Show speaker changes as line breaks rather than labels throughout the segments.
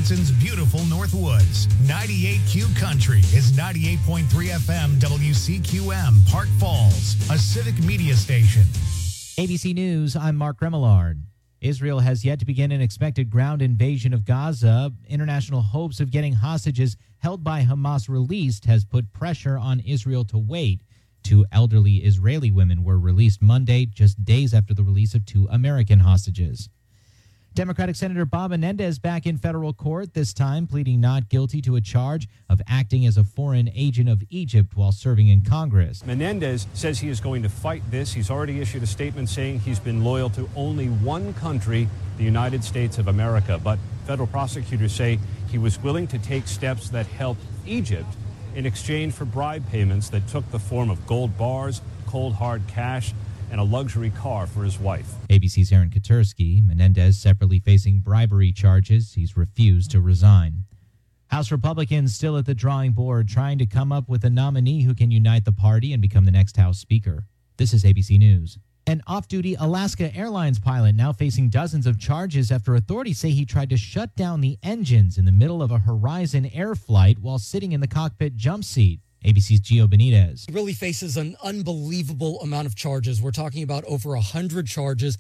Wisconsin's beautiful Northwoods. 98Q Country is 98.3 FM WCQM, Park Falls, a civic media station.
ABC News, I'm Mark Remillard. Israel has yet to begin an expected ground invasion of Gaza. International hopes of getting hostages held by Hamas released has put pressure on Israel to wait. 2 elderly Israeli women were released Monday, just days after the release of 2 American hostages. Democratic Senator Bob Menendez back in federal court, this time pleading not guilty to a charge of acting as a foreign agent of Egypt while serving in Congress.
Menendez says he is going to fight this. He's already issued a statement saying he's been loyal to only one country, the United States of America. But federal prosecutors say he was willing to take steps that helped Egypt in exchange for bribe payments that took the form of gold bars, cold hard cash, and a luxury car for his wife.
ABC's Aaron Katursky. Menendez separately facing bribery charges. He's refused to resign. House Republicans still at the drawing board trying to come up with a nominee who can unite the party and become the next House Speaker. This is ABC News. An off-duty Alaska Airlines pilot now facing dozens of charges after authorities say he tried to shut down the engines in the middle of a Horizon Air flight while sitting in the cockpit jump seat. ABC's Gio Benitez.
He really faces an unbelievable amount of charges. We're talking about over 100 charges.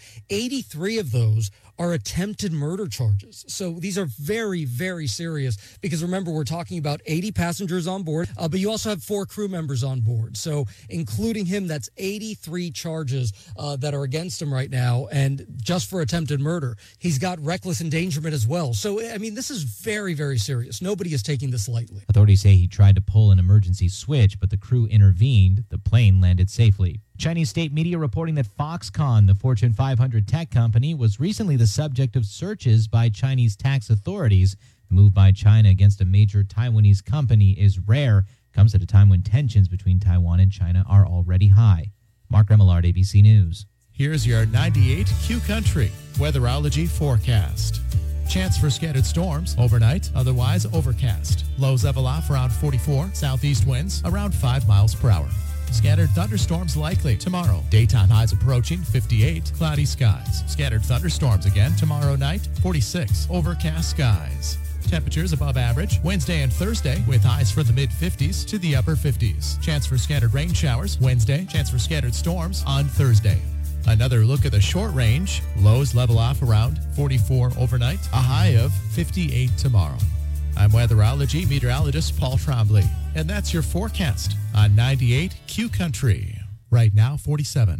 83 of those are attempted murder charges. So these are very, very serious because remember, we're talking about 80 passengers on board, but you also have 4 crew members on board. So including him, that's 83 charges that are against him right now. And just for attempted murder, he's got reckless endangerment as well. So, I mean, this is very, very serious. Nobody is taking this lightly.
Authorities say he tried to pull an emergency switch, but the crew intervened. The plane landed safely. Chinese state media reporting that Foxconn, the Fortune 500 tech company, was recently the subject of searches by Chinese tax authorities. The move by China against a major Taiwanese company is rare, comes at a time when tensions between Taiwan and China are already high. Mark Remillard, ABC News.
Here's your 98Q Country weatherology forecast. Chance for scattered storms overnight, otherwise overcast. Lows level off around 44, southeast winds around 5 miles per hour. Scattered thunderstorms likely tomorrow. Daytime highs approaching 58, cloudy skies. Scattered thunderstorms again tomorrow night, 46, overcast skies. Temperatures above average Wednesday and Thursday with highs for the mid-50s to the upper 50s. Chance for scattered rain showers Wednesday, chance for scattered storms on Thursday. Another look at the short range. Lows level off around 44 overnight, a high of 58 tomorrow. I'm weatherology meteorologist Paul Trombley, and that's your forecast on 98Q Country. Right now, 47.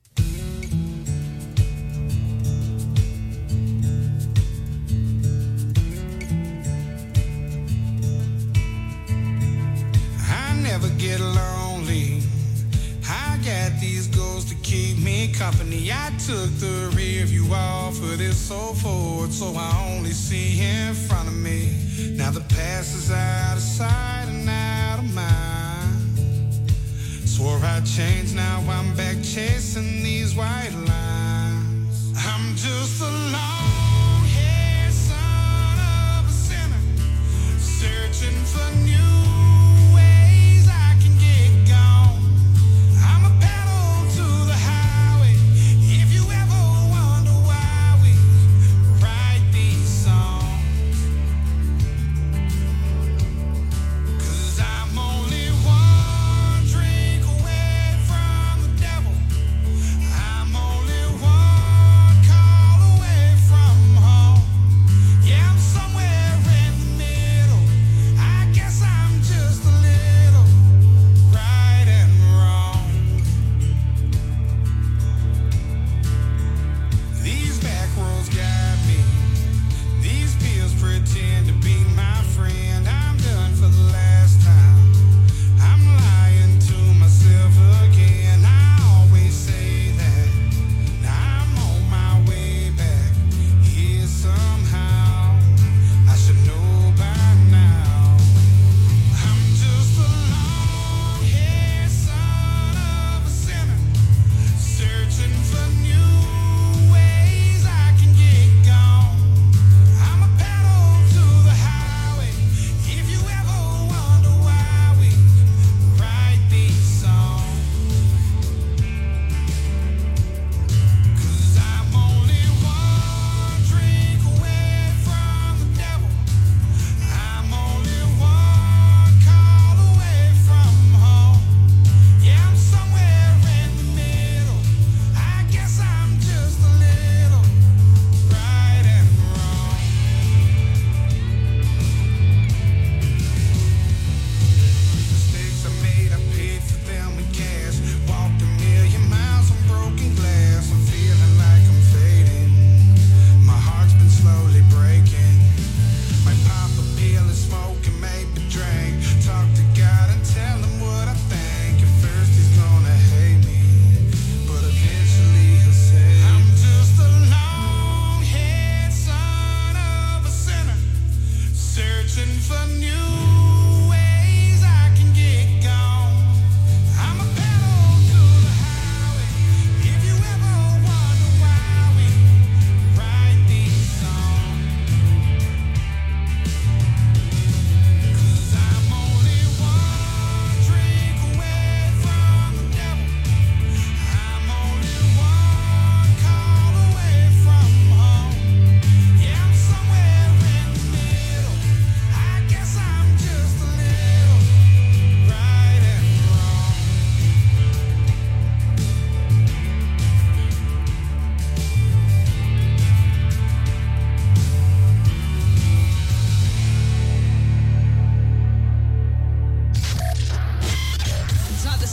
I never get lonely. I got these goals to keep me company. I took the rear view off of this so forward, so I only see in front of me. Now the past is out of sight and out of mind. Swore I'd change, now I'm back chasing these white lines. I'm just a long-haired son of a sinner, searching for new ways I can get gone. I'm a pedal to the highway. If you ever wonder why we write these songs, 'cause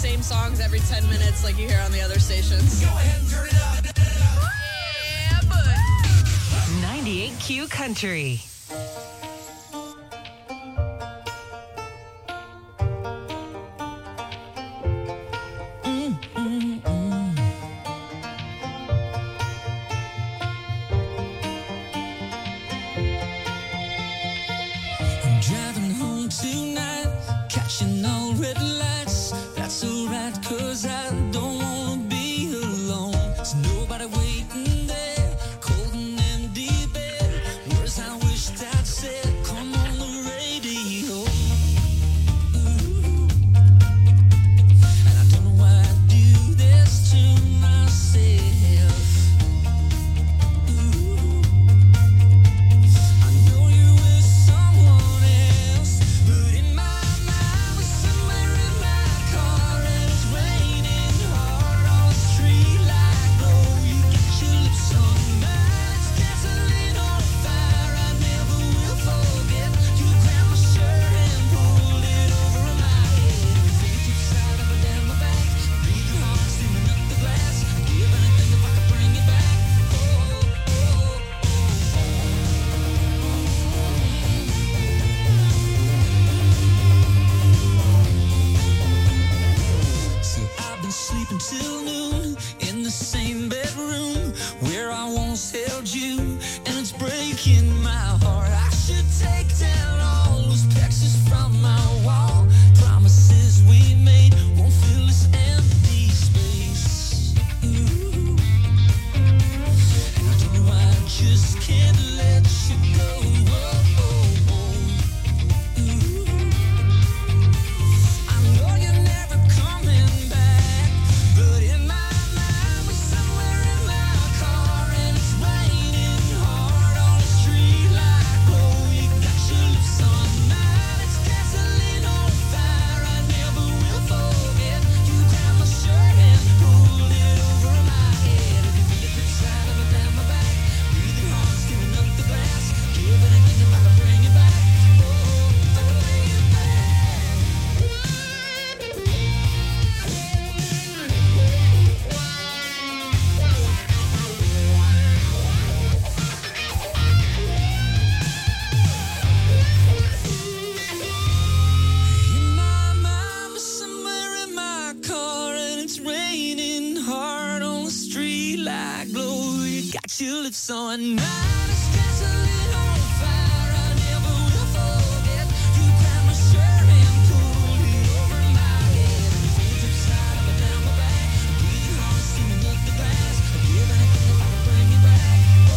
same songs every 10 minutes like you hear on the other stations.
Go ahead and turn it up.
Yeah, bud.
98Q Country.
I'm driving home tonight, catching all red lights. That's alright, 'cause I don't wanna be alone. There's nobody waiting there, cold and empty bed. Words I wished I'd said, come on the radio. Ooh. And I don't know why I do this to myself. Ooh. I know you're with someone else, but in my mind we're somewhere in my car and it's raining hard on the street like glow. You got your lips on mine, it's gasoline on fire. I never will forget. You grabbed my shirt and pulled it over my head. Fingertips side up and down my back, breathing hard, steaming up the glass. Give anything if I could bring it back. See, I've been sleeping till noon in the same bedroom where I once held you, and it's breaking my heart. I should take down all those pictures from my wall. Promises we made won't fill this empty space. Ooh. And I don't know why I just can't let you go. Ooh. I know you're never coming back, but in my mind we're somewhere in my car and it's raining hard on the street like glow. You got your lips on mine, it's gasoline on fire. I never will forget. You grabbed my shirt and pulled it over my head. If you feel it inside of it down my back, breathing hard, steaming up the glass. Give anything if I could bring it back. Oh, if I could bring it back. In my mind, we're somewhere in my car and it's raining hard on the street like glow. You got your lips on mine, it's gasoline on fire. I never will forget. You grabbed my shirt and pulled it over my head. Fingertips side up and down my back, breathing hard, steaming up the glass. I'd give anything if I could bring it back.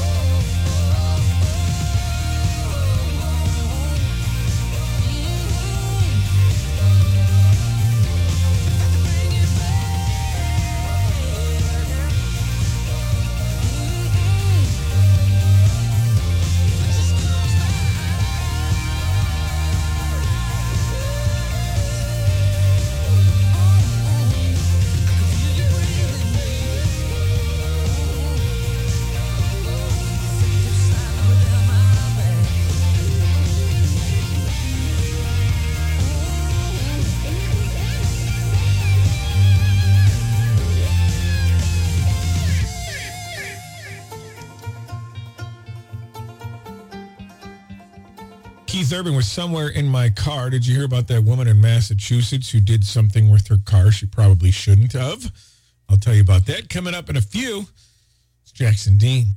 Keith Urban was somewhere in my car. Did you hear about that woman in Massachusetts who did something with her car she probably shouldn't have? I'll tell you about that coming up in a few. It's Jackson Dean.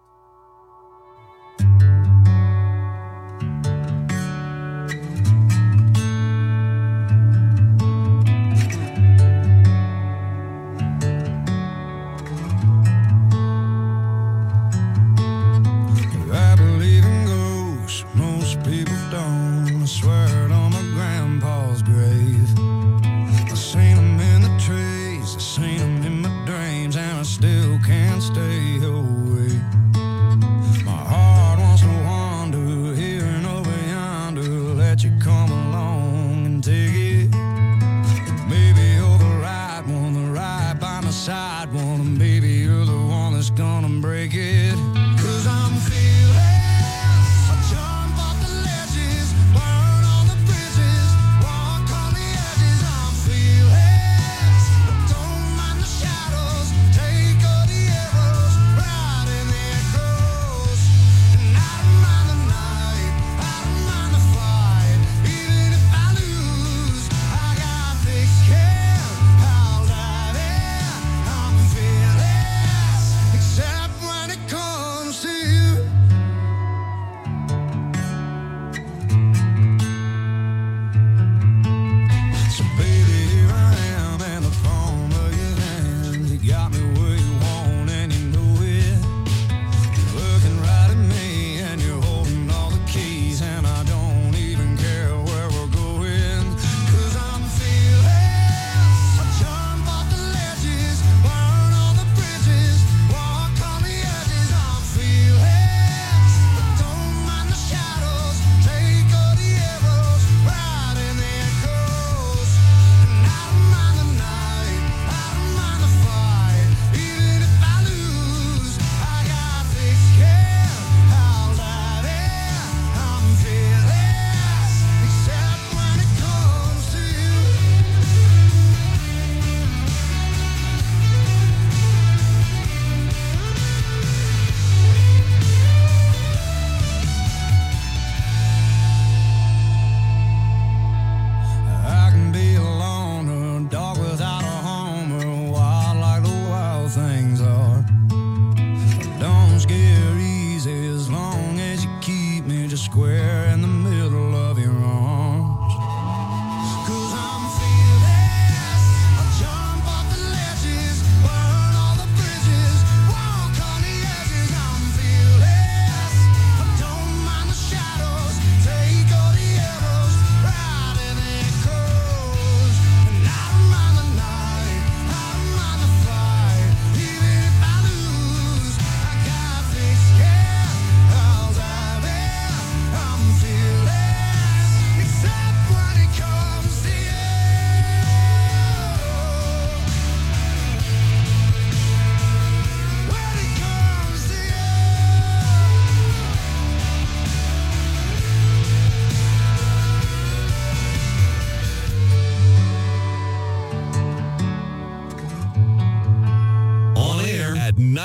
I believe in ghosts, most people don't. I swear it on my grandpa's grave. I seen them in the trees, I seen them in my dreams, and I still can't stay away. My heart wants to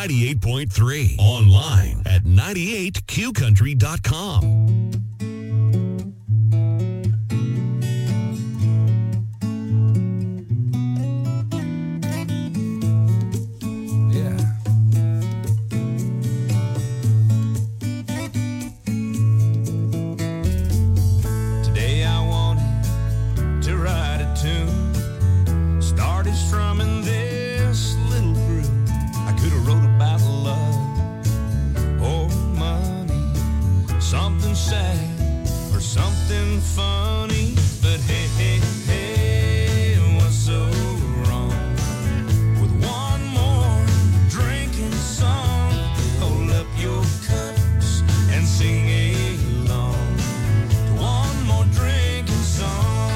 98.3. Online at 98qcountry.com.
Today I wanted to write a tune. Started strumming this little groove. I could have wrote about love or money, something sad or something funny. But hey, hey, hey, what's so wrong with one more drinking song? Hold up your cups and sing along to one more drinking song.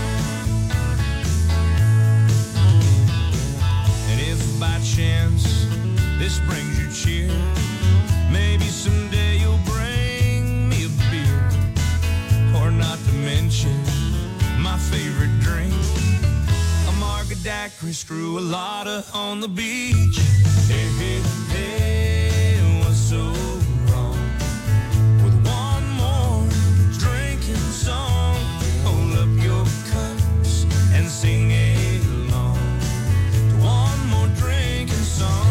And if by chance this brings you cheer, maybe someday you'll bring me a beer. Or not to mention my favorite drink, a margarita daiquiri, screw a lotta on the beach. Hey, hey, hey, what's so wrong with one more drinking song? Hold up your cups and sing along to one more drinking song.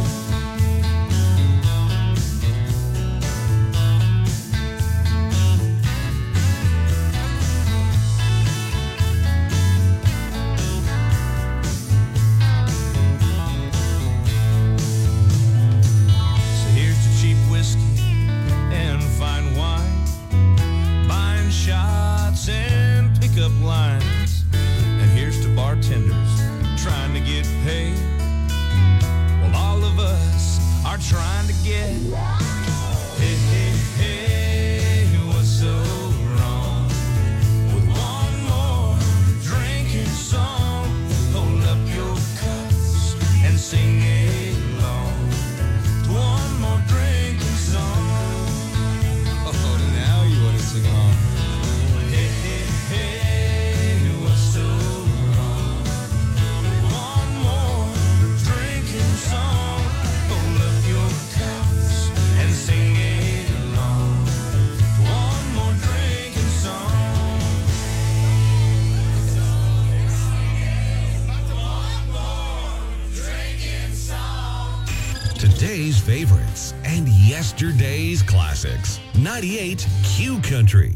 So here's to cheap whiskey and fine wine, buying shots and pickup lines. And here's to bartenders trying to get paid, while all of us are trying to get. Hey, hey, hey, what's so wrong with one more drinking song? Hold up your cups and sing along to one more drinking song. Oh, now you want to sing along. Hey, hey, hey, what's so wrong with one more drinking song? Hold up your cups and sing along to one more drinking song. One more drinking song.
Today's favorites and yesterday's classics. 98 Q Country.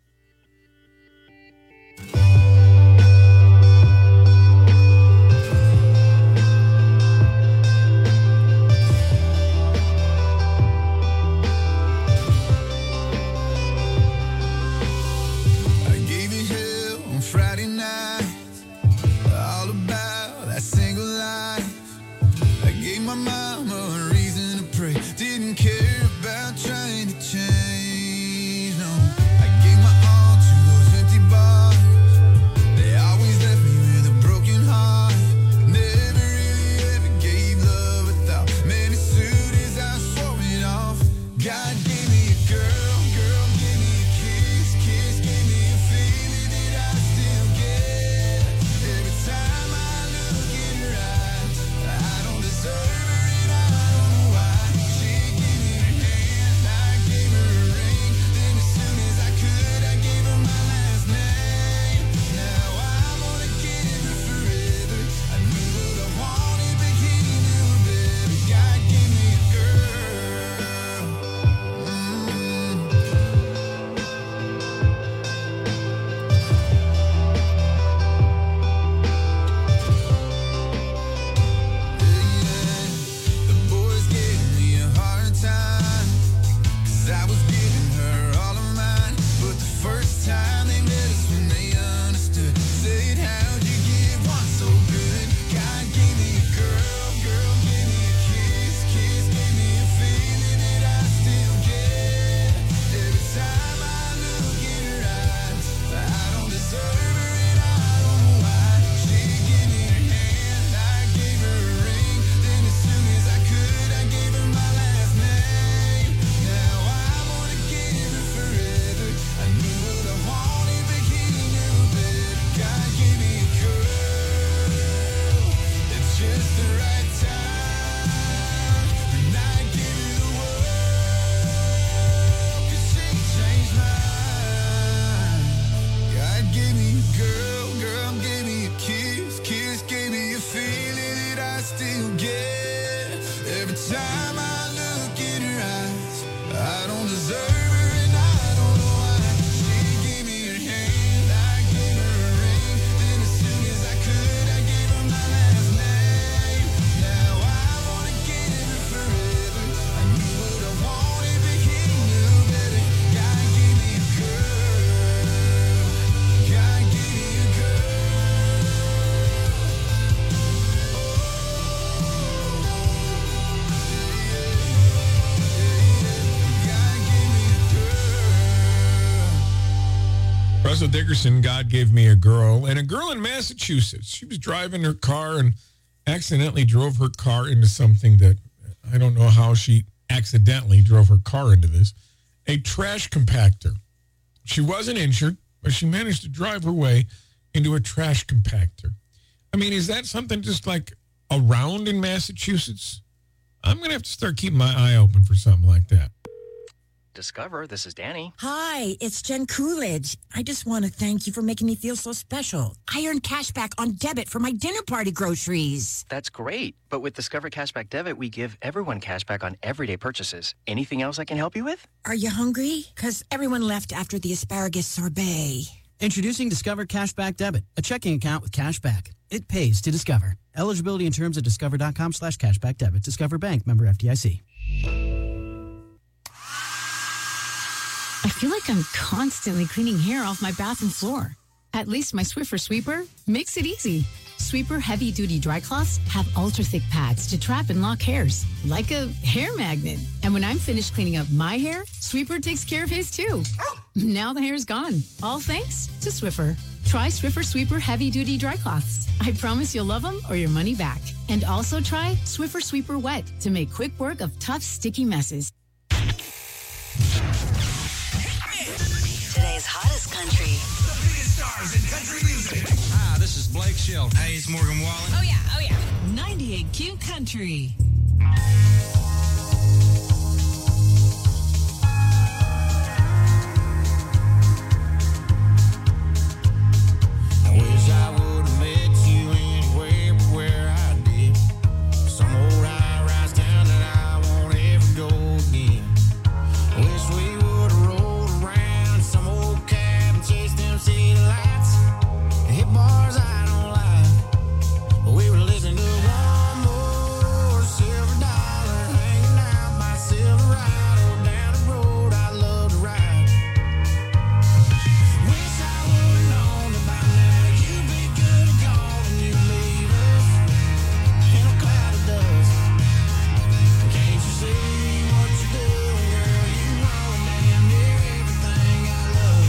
I gave you hell on Friday night, all about that single life. I gave my mama a reason to pray, didn't care about trying to change, no. I gave
Russell Dickerson, God Gave Me a Girl, and a girl in Massachusetts. She was driving her car and accidentally drove her car into something that I don't know how she accidentally drove her car into this. A trash compactor. She wasn't injured, but she managed to drive her way into a trash compactor. I mean, is that something just like around in Massachusetts? I'm going to have to start keeping my eye open for something like that.
Discover, this is Danny.
Hi, it's Jen Coolidge. I just want to thank you for making me feel so special. I earned cash back on debit for my dinner party groceries.
That's great. But with Discover Cashback Debit, we give everyone cash back on everyday purchases. Anything else I can help you with?
Are you hungry? Because everyone left after the asparagus sorbet.
Introducing Discover Cashback Debit, a checking account with cash back. It pays to Discover. Eligibility and terms at discover.com/cashback debit. Discover Bank, member FDIC.
I feel like I'm constantly cleaning hair off my bathroom floor. At least my Swiffer Sweeper makes it easy. Sweeper heavy-duty dry cloths have ultra-thick pads to trap and lock hairs, like a hair magnet. And when I'm finished cleaning up my hair, Sweeper takes care of his too. Now the hair's gone, all thanks to Swiffer. Try Swiffer Sweeper heavy-duty dry cloths. I promise you'll love them or your money back. And also try Swiffer Sweeper Wet to make quick work of tough, sticky messes.
Today's hottest country.
The biggest stars in country music. Hi, this is Blake Shelton. Hey, it's Morgan Wallen.
Oh, yeah. 98Q Country.
I wish I would have met you anywhere but where I did. Some old high-rise town that I won't ever go again. I wish we would have rolled around some old cab and chased them city lights. Hit bars I don't like, but we were listening to one more silver dollar hanging out by Silverado down the road I love to ride. Wish I would have known about now. You'd be good and gone and you'd leave us in a cloud of dust. Can't you see what you're doing, girl? You ruin damn near everything I love.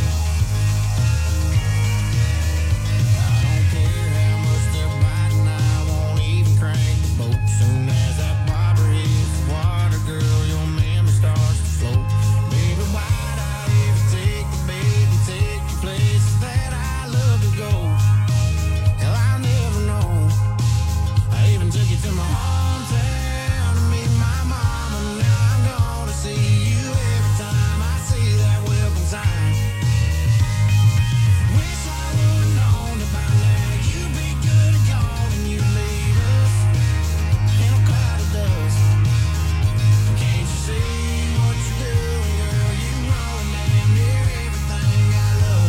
I don't care how much they're biting, I won't even crank the boat. Soon as that bobber hits the water, girl, your memory starts to float. Baby, why'd I ever take the bait and take you places that I love to go? Hell, I'll never know. I even took you to my hometown to meet my mama. Now I'm gonna see you every time I see that welcome sign. Wish I would've known about now. You'd be good and gone and you'd leave us in a cloud of dust. Can't you see what you're doing, girl? You ruin damn near everything I love.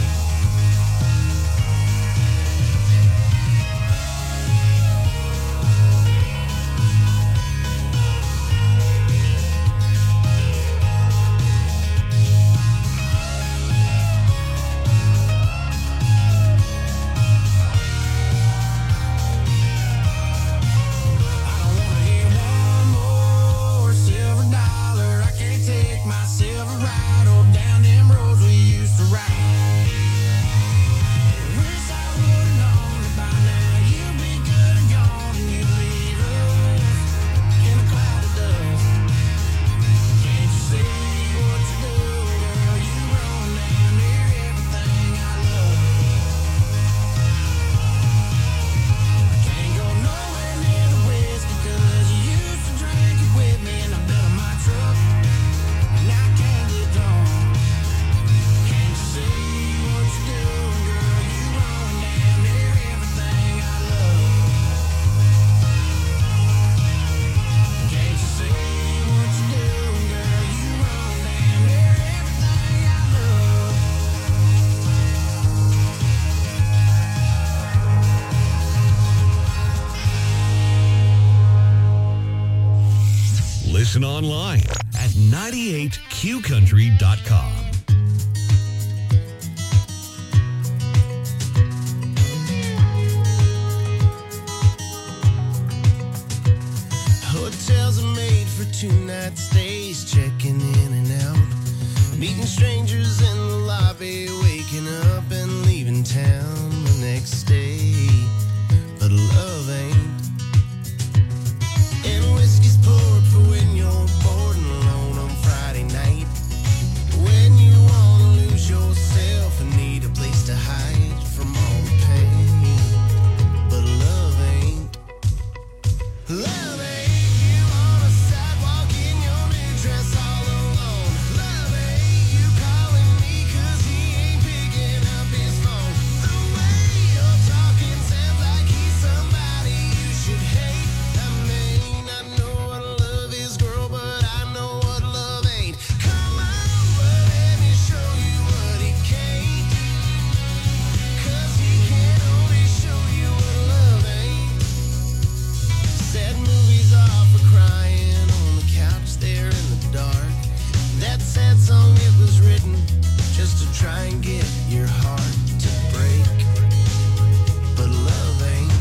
I don't wanna hear one more silver dollar. I can't take my Silverado down them roads we used to ride. Wish I would've known about now. You'd be good and gone and you'd leave us in a cloud of dust. Can't you see what you're doing, girl? You ruin damn near everything I love. I can't go nowhere near the whiskey 'cause you used to drink it with me in the bed of my truck. And I can't get drunk. Can't you see what you're doing, girl? You ruin damn near everything I love. Can't you see what you're doing, girl? You ruin damn near everything I love.
Listen online at 98qcountry.com.
Hotels are made for 2-night stays, checking in and out, meeting strangers in the lobby, waking
waking up and leaving town the next day. But love ain't. And whiskey's poured for when you're bored and alone on Friday night. When you wanna lose yourself and need a place to hide from all the pain. But love ain't. Love ain't you on a sidewalk in your new dress all alone. Love ain't you calling me 'cause he ain't picking up his phone. The way you're talking sounds like he's somebody you should hate. I mean, I know what love is, girl, but I know what love ain't. Come on, but let me show you what he can't. 'Cause he can only show you what love ain't. Sad movies are for crying on the couch there in the dark. That sad song, it was written just to try and get your heart to break. But love ain't.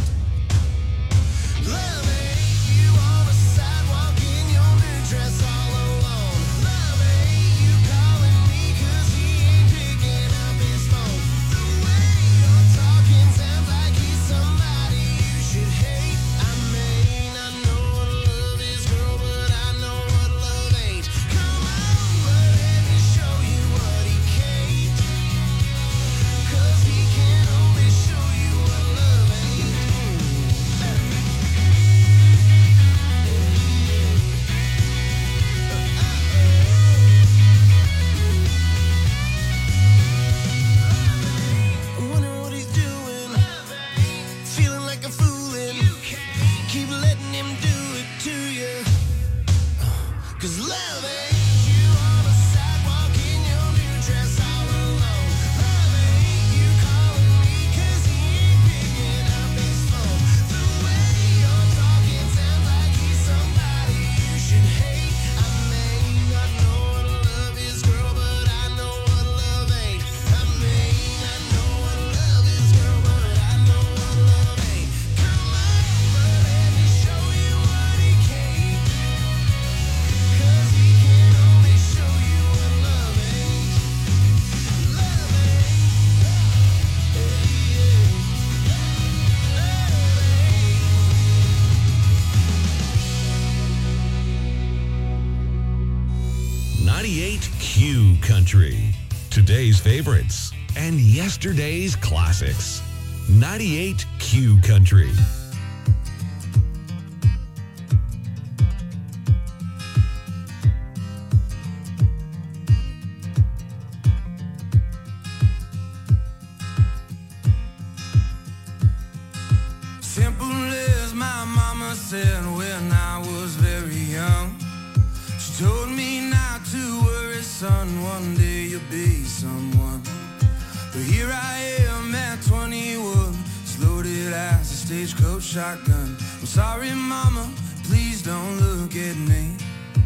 Love ain't you on a sidewalk in your new dress all alone. Love ain't you calling me 'cause he ain't picking up his phone. The way you're talking sounds like he's somebody you should hate. I mean, I know what love is, girl, but I know what love ain't. Come on, but let me show you what he can't. 'Cause he can only show you what love ain't. I'm wondering what he's doing. Feeling like a foolin'. Keep letting him do it to you. 'Cause love ain't you on a sidewalk in your new dress all alone. Love ain't you calling me 'cause he ain't picking up his phone. The way you're talking sounds like he's somebody you should hate. I mean, I know what love is, girl, but I know what love ain't. I mean, I know what love is, girl, but I know what love ain't. Come on, but let me show you what he can't. 'Cause he can only show you what love ain't. Love ain't. Yeah.
98 Q Country. Today's favorites and yesterday's classics. 98 Q Country.
Simple as my mama said when I was very young. She told me not to worry, son, one day you'll be someone. But here I am at 21, as loaded as a stagecoach shotgun. I'm sorry, mama, please don't look at me.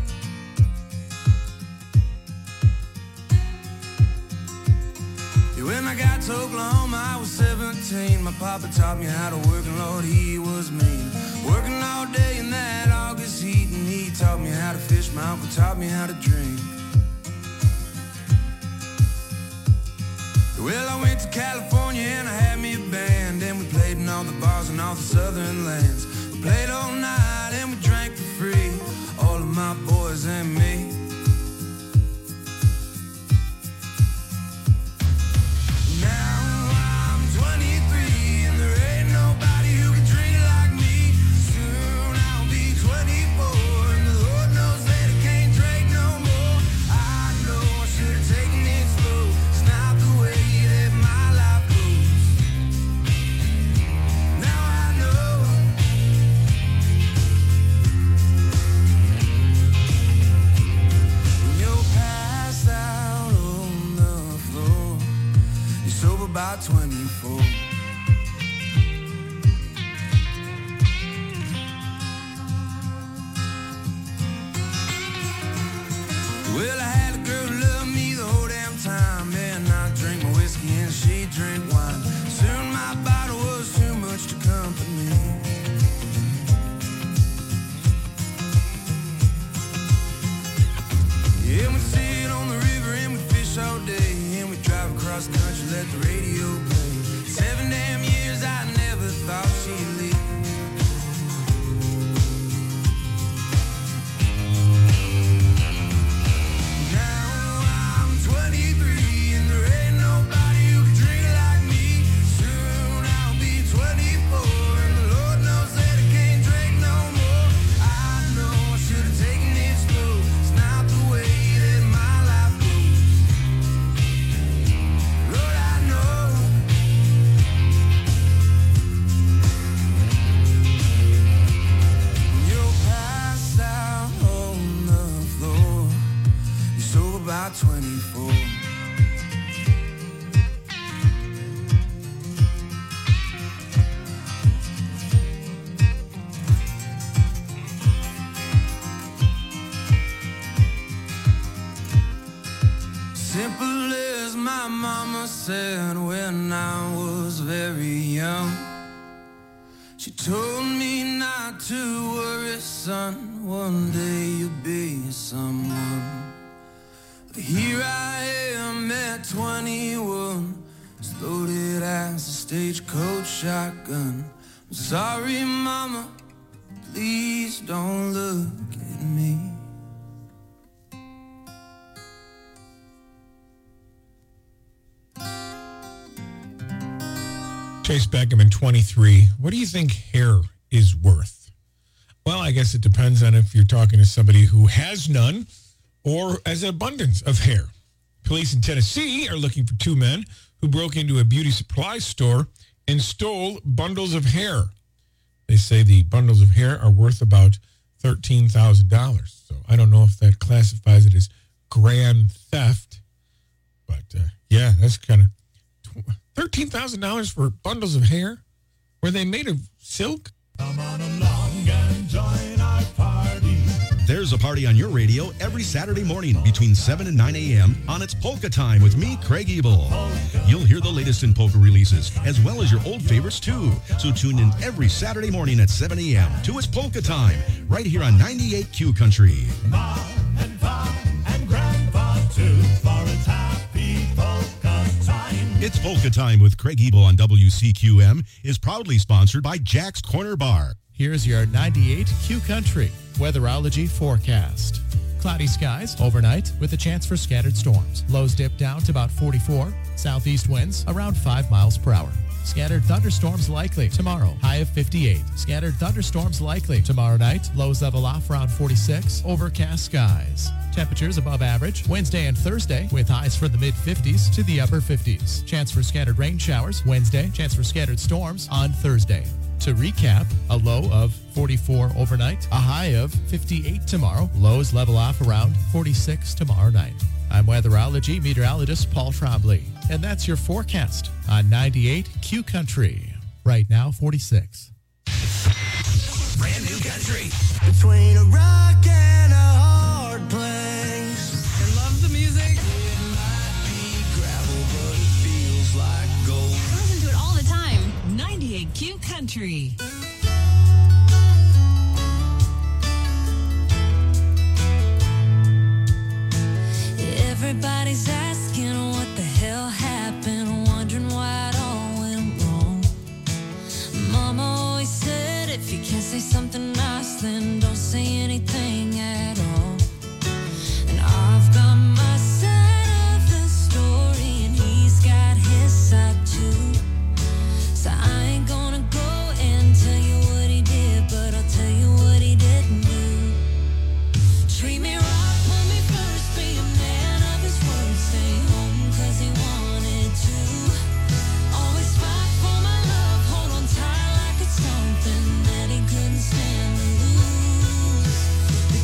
Yeah, when I got to Oklahoma, I was 17. My papa taught me how to work, and Lord, he was mean. Working all day in that August heat, and he taught me how to fish. My uncle taught me how to drink. Well, I went to California and I had me a band, and we played in all the bars in all the southern lands. We played all night and we drank for free, all of my boys and me. Now I'm 23 and there ain't nobody who can drink like me. Soon I'll be 24 and the Lord knows that I can't drink no more. I know I should have taken it slow. It's not the way that my life goes. Now I know. When you're passed out on the floor, you're sober by 24. Well, I had a girl who loved me the whole damn time, and I drank my whiskey and she drank wine. Soon my bottle was too much to comfort me. Yeah, we sit on the river and we fish all day, and we drive across the country, let mama said when I was very young. She told me not to worry, son, one day you'll be someone. But here I am at 21, as loaded as a stagecoach shotgun. I'm sorry, mama, please don't look at me.
Chase Beckham, 23. What do you think hair is worth? Well, I guess it depends on if you're talking to somebody who has none or has an abundance of hair. Police in Tennessee are looking for two men who broke into a beauty supply store and stole bundles of hair. They say the bundles of hair are worth about $13,000. So I don't know if that classifies it as grand theft. But, yeah, that's kind of... $13,000 for bundles of hair? Were they made of silk?
Come on along and join our party.
There's a party on your radio every Saturday morning between 7 and 9 a.m. on It's Polka Time with me, Craig Ebel. You'll hear the latest in polka releases, as well as your old favorites, too. So tune in every Saturday morning at 7 a.m. to It's Polka Time, right here on 98 Q Country.
Ma and Pa and Grandpa, too, for it's happy polka time.
It's Polka Time with Craig Ebel on WCQM is proudly sponsored by Jack's Corner Bar.
Here's your 98 Q Country weatherology forecast. Cloudy skies overnight with a chance for scattered storms. Lows dip down to about 44. Southeast winds around 5 miles per hour. Scattered thunderstorms likely tomorrow, high of 58. Scattered thunderstorms likely tomorrow night, lows level off around 46. Overcast skies. Temperatures above average Wednesday and Thursday with highs from the mid-50s to the upper 50s. Chance for scattered rain showers Wednesday, chance for scattered storms on Thursday. To recap, a low of 44 overnight, a high of 58 tomorrow, lows level off around 46 tomorrow night. I'm weatherology meteorologist Paul Trombley, and that's your forecast on 98 Q Country. Right now, 46.
Brand new country.
Between a rock and a hard place.
I love the music.
It might be gravel, but it feels like gold.
I listen to it all the time. 98 Q Country.
Everybody's asking what the hell happened, wondering why it all went wrong. Mama always said if you can't say something nice, then don't say anything at all. And I've got my side of the story, and he's got his side too. So I ain't gonna go and tell you what he did, but I'll tell you what he didn't do. Treat me right, put me first, be a man of his word, stay home 'cause he wanted to. Always fight for my love, hold on tight like it's something that he couldn't stand to lose.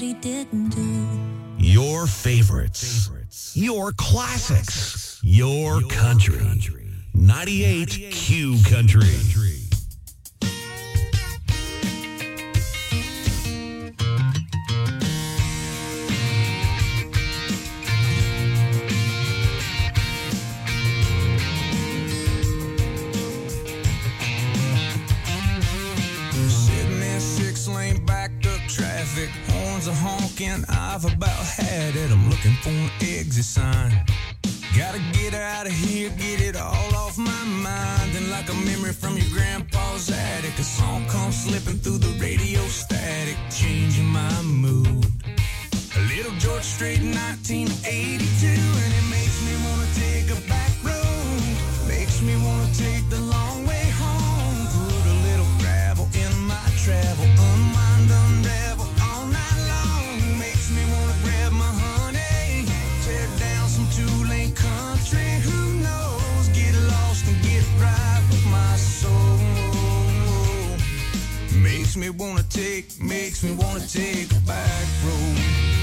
he didn't do.
Your favorites. Your classics. Your country. 98 Q Country.
Sitting in 6-lane backed up traffic, horns are honking, I've about had it. I'm looking for an exit sign. Gotta get out of here, get it all off my mind. And like a memory from your grandpa's attic, a song comes slipping through the radio static, changing my mood. A little George Strait in 1982, and it makes me wanna take a back road. Makes me wanna take the long way home. Put a little gravel in my travel, unwind, unravel all night long. Makes me wanna grab my honey, tear down some two-lane country. Who knows? Get lost and get right with my soul. Makes me wanna take a back road.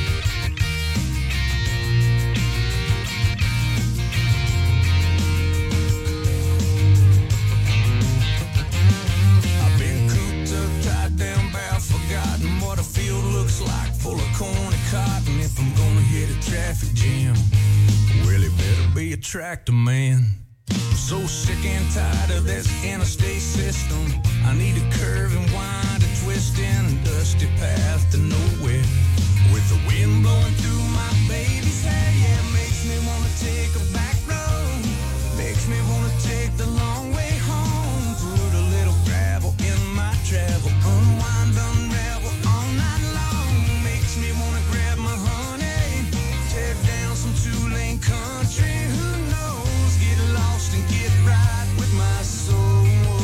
I've been cooped up, tied down, bad, forgotten what a field looks like, full of corn and cotton. If I'm gonna hit a traffic jam, well, it better be a tractor man. I'm so sick and tired of this interstate system. I need a curve and wind, a twist in a dusty path to nowhere. With the wind blowing through my baby's hair, yeah, it makes me wanna take a back road. Makes me wanna take the long way home. Put a little gravel in my travel, unwind, unravel all night long. Makes me wanna grab my honey, tear down some two-lane country. Who knows? Get lost and get right with my soul.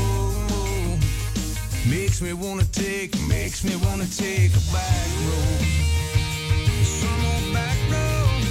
Makes me wanna take a back road. Some old back road.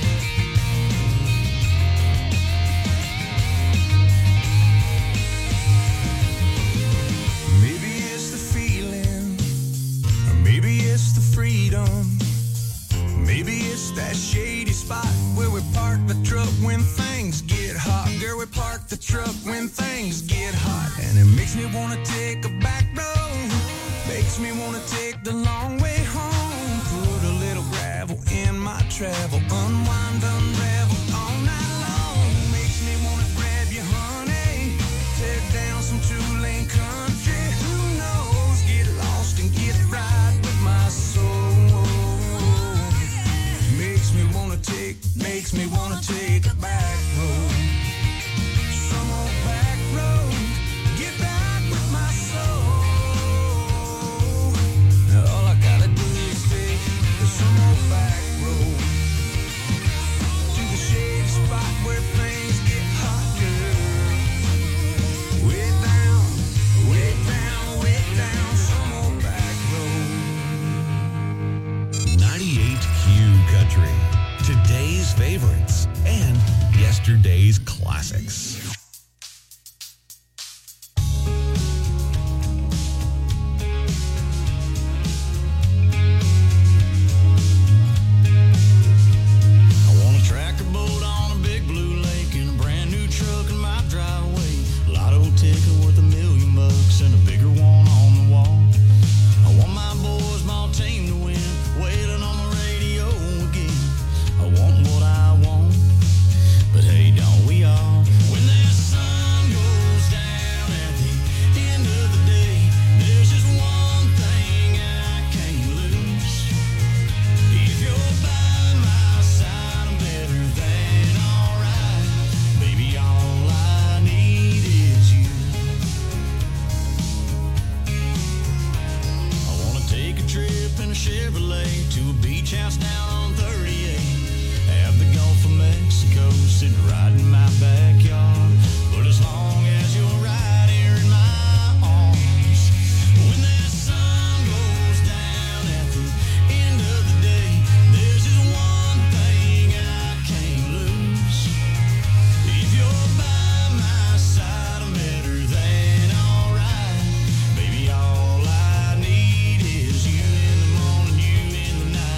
Maybe it's the feeling, or maybe it's the freedom. Maybe it's that shady spot where we park the truck when things get hot. Girl, we park the truck when things get hot. And it makes me wanna take a back road. Makes me wanna take the long way home. Put a little gravel in my travel, unwind, unravel all night long. Makes me wanna grab you, honey, tear down some two-lane country. Who knows? Get lost and get right with my soul. Makes me wanna take a back road. Some old back road. Get back with my soul. All I gotta do is take some old back road to the shady spot where things get hot, girl. Way down, way down, way down, some old back road.
98 Q Country. Today's favorites and yesterday's classics.
I want a tractor boat on a big blue lake and a brand new truck in my driveway. Lotto ticket worth $1 million and a bigger one on the wall. I want my boys, my team to win, wailing on the radio again. I want what I want, but hey, don't we all? When that sun goes down at the end of the day, there's just one thing I can't lose. If you're by my side, I'm better than alright. Baby, all I need is you. I wanna take a trip in a Chevrolet to a beach house down on 38. Have the Gulf of Mexico sitting right in my backyard. But as long as you're right here in my arms, when that sun goes down at the end of the day, there's just one thing I can't lose. If you're by my side, I'm better than alright. Baby, all I need is you in the morning, you in the night.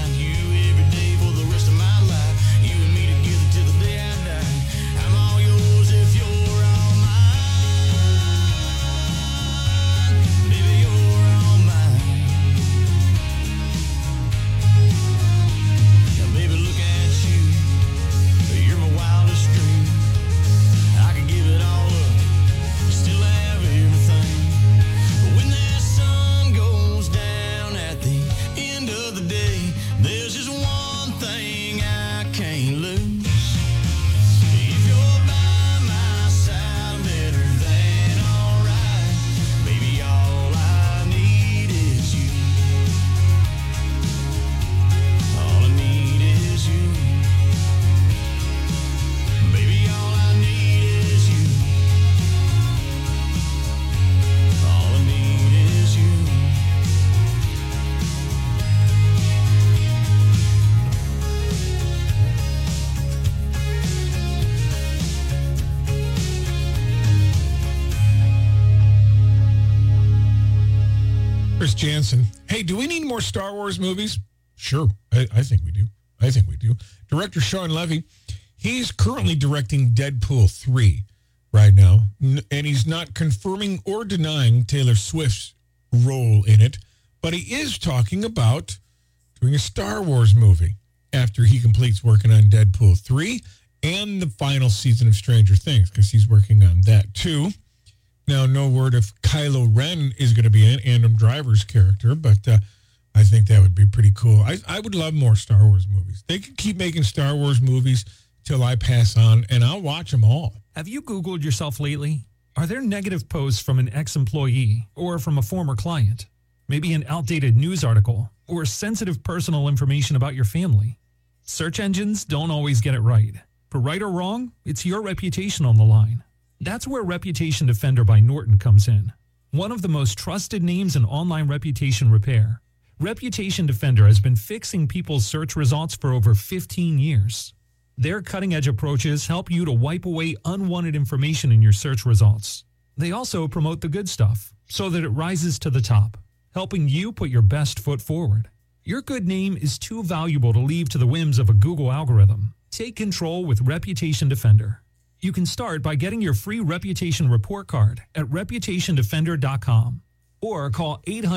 Jansen. Hey, do we need more Star Wars movies? Sure. I think we do. Director Sean Levy, he's currently directing Deadpool 3 right now, and he's not confirming or denying Taylor Swift's role in it, but he is talking about doing a Star Wars movie after he completes working on Deadpool 3 and the final season of Stranger Things, because he's working on that too. Now, no word if Kylo Ren is going to be in Adam Driver's character, but I think that would be pretty cool. I would love more Star Wars movies. They could keep making Star Wars movies till I pass on, and I'll watch them all.
Have you Googled yourself lately? Are there negative posts from an ex-employee or from a former client? Maybe an outdated news article or sensitive personal information about your family? Search engines don't always get it right. For right or wrong, it's your reputation on the line. That's where Reputation Defender by Norton comes in. One of the most trusted names in online reputation repair. Reputation Defender has been fixing people's search results for over 15 years. Their cutting-edge approaches help you to wipe away unwanted information in your search results. They also promote the good stuff so that it rises to the top, helping you put your best foot forward. Your good name is too valuable to leave to the whims of a Google algorithm. Take control with Reputation Defender. You can start by getting your free reputation report card at reputationdefender.com or call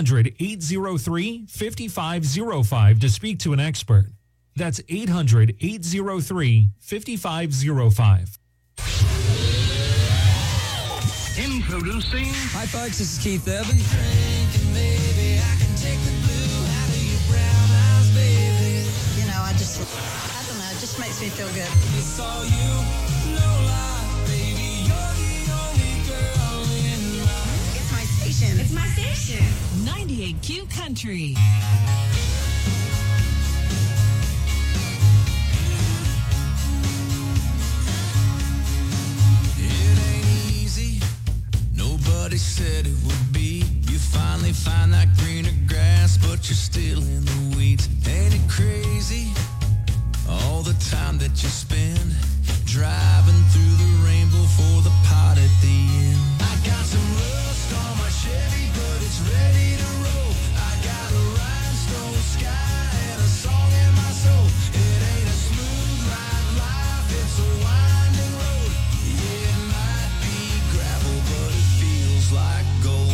800-803-5505 to speak to an expert. That's 800-803-5505.
Introducing.
Hi, folks. This is Keith Urban.
You know, I don't know, it just makes me feel good.
It's all you, no lie, baby. You're the only girl in my...
It's my station.
It's my station. 98Q Country.
It ain't easy. Nobody said it would be. You finally find that greener grass, but you're still in the weeds. Ain't it crazy? All the time that you spend driving through the rainbow for the pot at the end. I got some rust on my Chevy, but it's ready to roll. I got a rhinestone sky and a song in my soul. It ain't a smooth ride life, it's a winding road. Yeah, it might be gravel, but it feels like gold.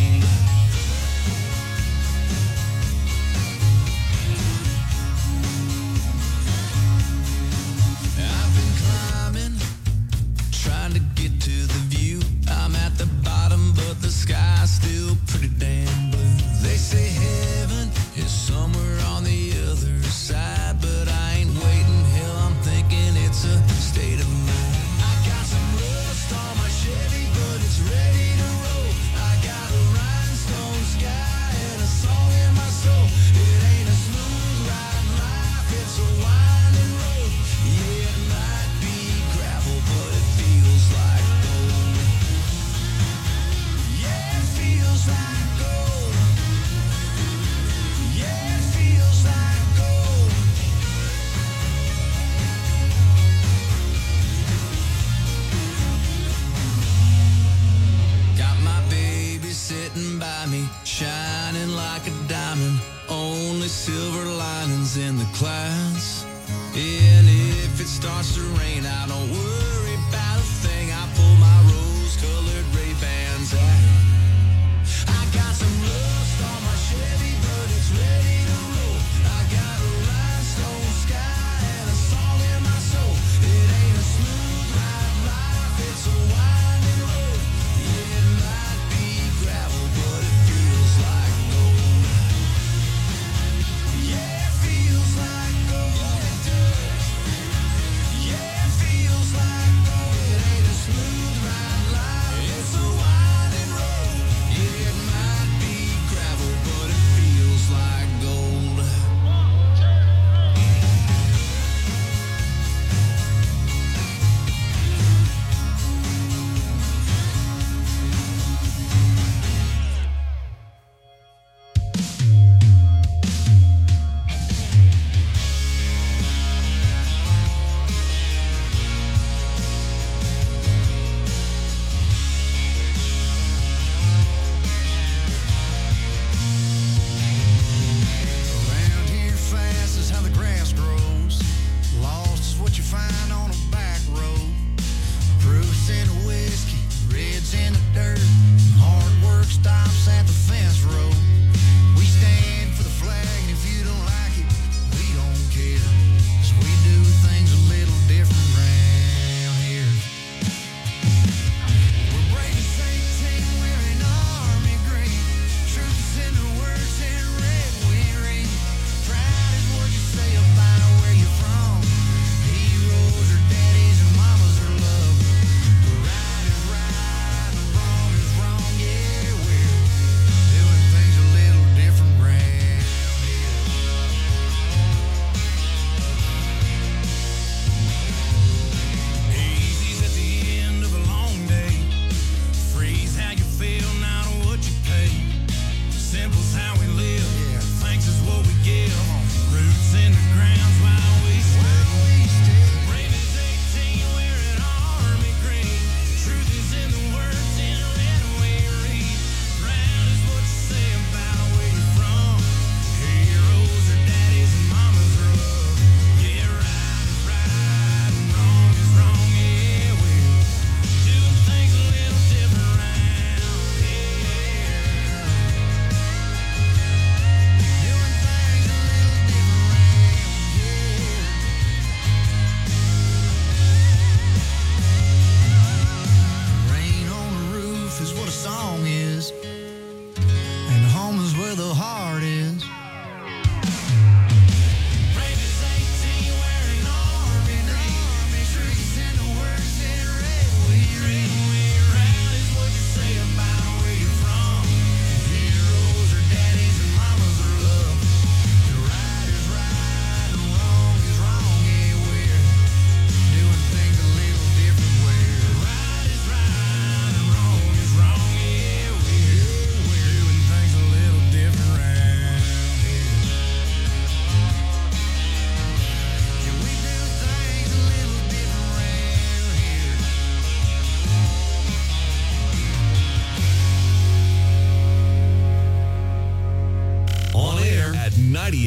I've been climbing, trying to get to the view. I'm at the bottom, but the sky's still pretty damn blue. They say heaven is somewhere on the other side, but I ain't waiting. Hell, I'm thinking it's a state of mind. I got some rust on my Chevy, but it's ready to roll. I got a rhinestone sky and a song in my soul. It ain't a smooth ride life, it's a winding road. Yeah, it might be gravel, but it feels like gold. Yeah, it feels like gold. Yeah, it feels like gold. Got my baby sitting by me, shining like a diamond. Only silver linings in the clouds. And if it starts to rain, I don't worry about a thing. I pull my rose-colored Ray-Bans out. I got some rust on my Chevy, but it's ready to roll. I got a rhinestone sky and a song in my soul. It ain't a smooth ride life, it's a winding road. Yeah, it might be gravel, but it feels like gold. Yeah, it feels like gold. Yeah, it feels like gold. It ain't a smooth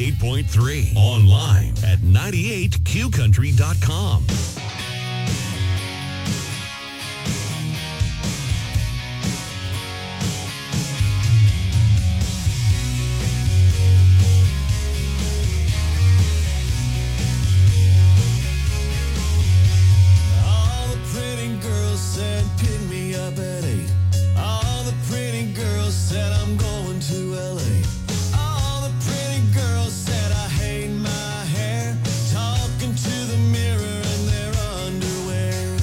98.3. Online at 98qcountry.com.
All the pretty girls said pick me up at 8. All the pretty girls said I'm going to LA. All the pretty girls said I hate my hair, talking to the mirror in their underwear.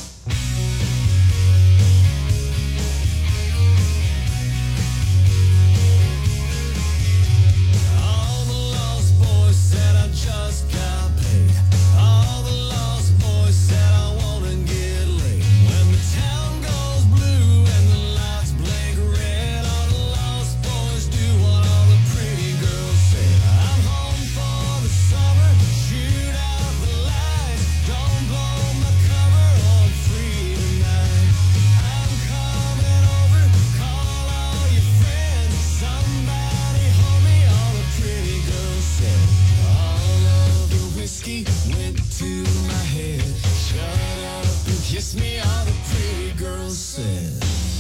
All the lost boys said I just got paid. All the lost boys said I wanna get laid. When the town goes blue and the lights blink red, all the lost boys do what all the pretty girls said. I'm home for the summer, shoot out the lights, don't blow my cover, I'm free tonight. I'm coming over, call all your friends, somebody hold me, all the pretty girls said. All of the whiskey went to my head, shut up and kiss me, all the pretty girls said.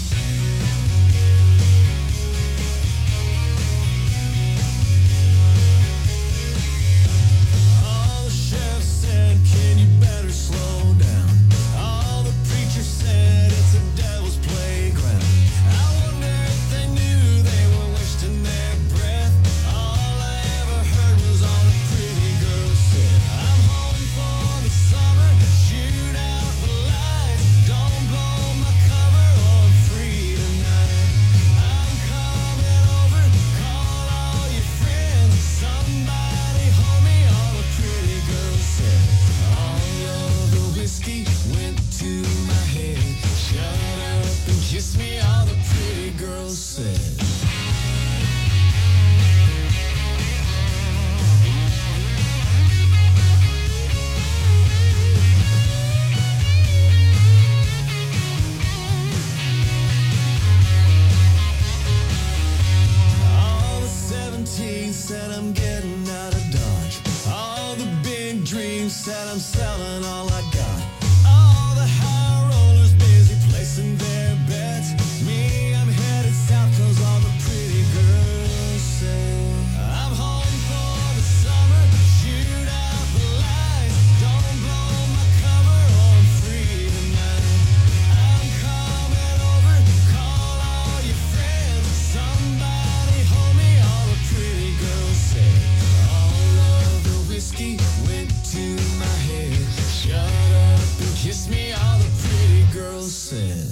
All the chefs said, can you better slow down? All the preachers said, it's a devil's playground. I wonder if they knew they were wasting their breath. All I ever heard was all the pretty girls said. I'm home for the summer, shoot out the lights, don't blow my cover, I'm free tonight. I'm coming over, call all your friends, somebody hold me, all the pretty girls said. All of the whiskey went to my head, shut up and kiss me, all the pretty girls said. All the 17 said I'm getting out of Dodge. All the big dreams said I'm selling all I got. All the high rollers busy placing their bets. Me, I'm headed south 'cause all the pretty girls say I'm home for the summer, shoot out the lights, don't blow my cover, I'm free tonight. I'm coming over, call all your friends, somebody hold me, all the pretty girls say. All of the whiskey went to my head, shut up and kiss me, all the pretty girls said.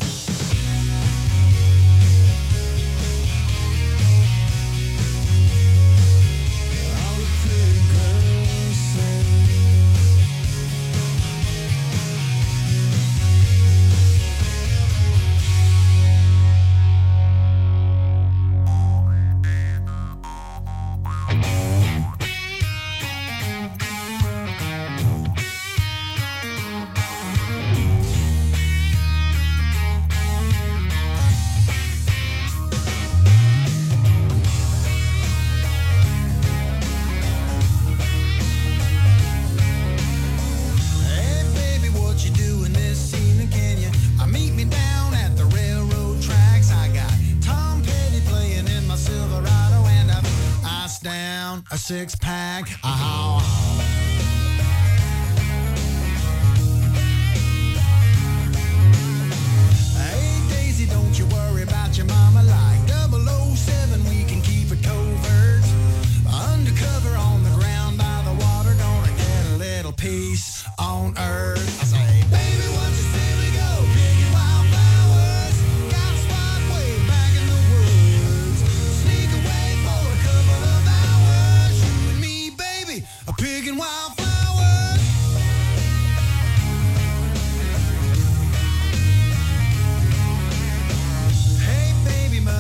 All the pretty girls said. Hey baby, what you doing this evening? Can you meet me down at the railroad tracks? I got Tom Petty playing in my Silverado and I've iced down a 6-pack. Hey Daisy, don't you worry about your mama, like 007, we can keep it covert. Undercover on the ground by the water, gonna get a little peace on earth. I say, baby, what you say we go picking wildflowers? Got a spot way back in the woods. Sneak away for a couple of hours. You and me, baby, a picking wildflowers. Hey baby,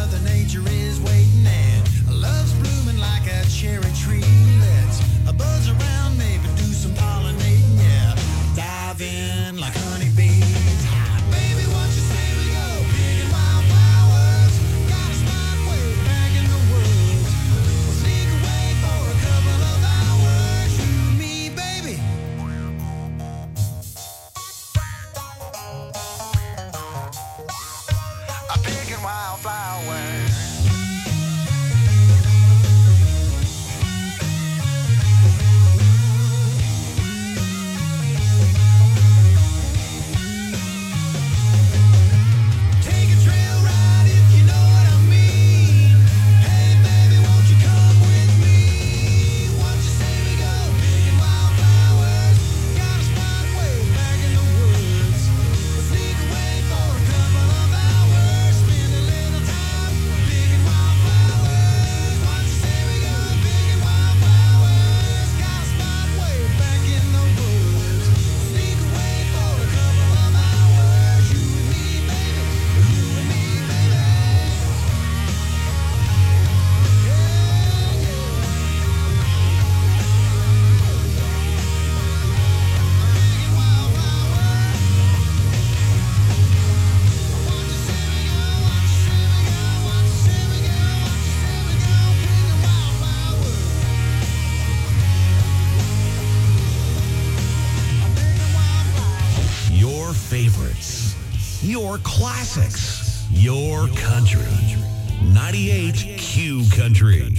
your classics, your country. 98 Q Country.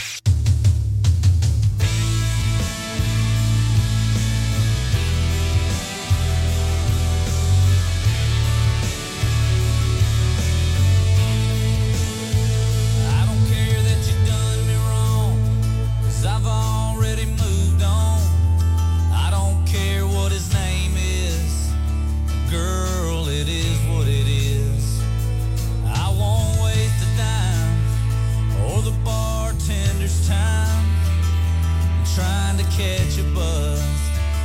I don't care that you done me wrong, 'cause I've already moved on. I don't care what his name is, girl, it is what it is. I won't waste a dime or the bartender's time trying to catch a buzz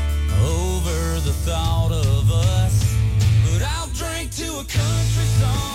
over the thought of us. But I'll drink to a country song